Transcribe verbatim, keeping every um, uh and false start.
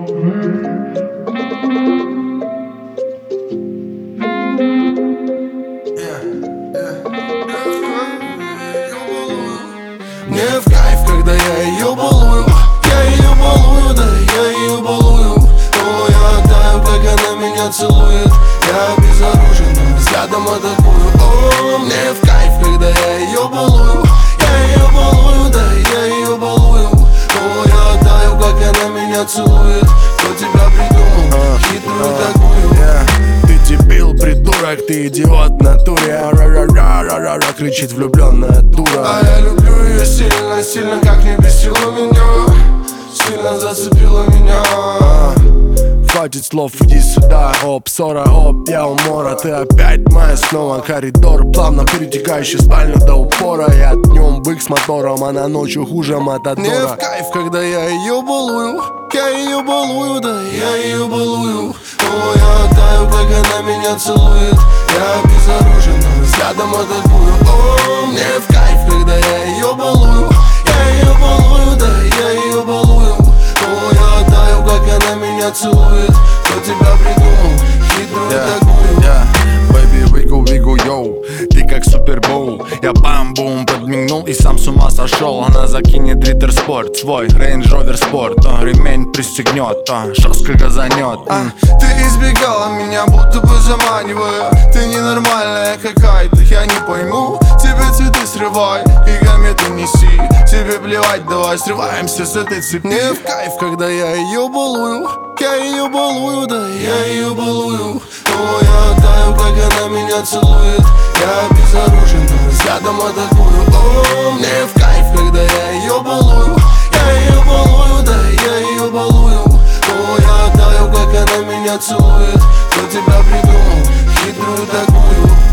Мне в кайф, когда я ее балую. Я ее балую, да, я ее балую. О, я таю, как она меня целует. Я безоружен, но взглядом атакую. О, мне в кайф, когда я ее балую. Я ее балую, да, я ее балую. О, я таю, как она меня целует. Кто тебя придумал, хитрую такую? Ты дебил, придурок, ты идиот в натуре. Ра-ра-ра-ра-ра-ра, кричит влюбленная дура. А я люблю ее сильно, сильно, как не бесила меня. Сильно зацепила меня. Хватит слов, иди сюда. Оп, ссора, оп, я у мора. Ты опять моя снова. Коридор, плавно перетекающий в спальню до упора. Я днем бык с мотором, а на ночью хуже Матадора. Мне в кайф, когда я ее балую. Я ее балую, да, я ее балую. О, я таю, как она меня целует. Я безоружен, но взглядом атакую. О, мне в кайф, когда я ее балую. Я ее балую, да, я ее балую. О, я таю, как она меня целует. Кто тебя придумал, хитрую yeah, такую? yeah. Baby, wiggle, wiggle, yo. Ты как супербоул. Я бам-бум подмигнул и сам с ума сошел. Она закинет Риттер Спорт, свой Range Rover Sport. а, Ремень пристегнет, а, жестко газанет. а, Ты избегала меня, будто бы заманивая. Ты ненормальная какая-то, я не пойму. Тебе цветы срывай и кометы неси. Тебе плевать, давай срываемся с этой цепи. Мне в кайф, когда я ее балую. Я ее балую, да, я ее балую. О, я таю, как она меня целует. Я безоружен, но взглядом атакую. О, мне в кайф, когда я ее балую. Я ее балую, да, я ее балую. О, я таю, как она меня целует. Кто тебя придумал, хитрую такую?